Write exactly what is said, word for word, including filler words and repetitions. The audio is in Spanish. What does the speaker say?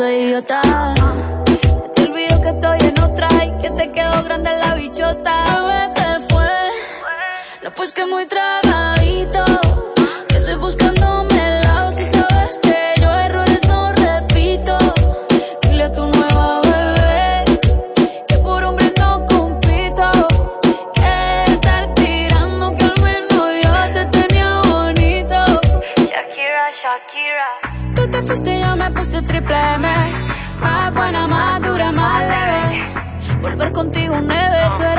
idiota. Se te olvidó que estoy en otra y que te quedó grande la bichota. Bebé, te fue, no pues que muy tragadito, que estoy buscándome el lado. Si sabes que yo errores no repito. Dile a tu nueva bebé que por hombre no compito, que estar tirando que al menos yo te tenía bonito. Shakira, Shakira. Tú te fuiste y yo me puse triple M, más buena, más dura, más leve. Volver contigo un neve, tú eras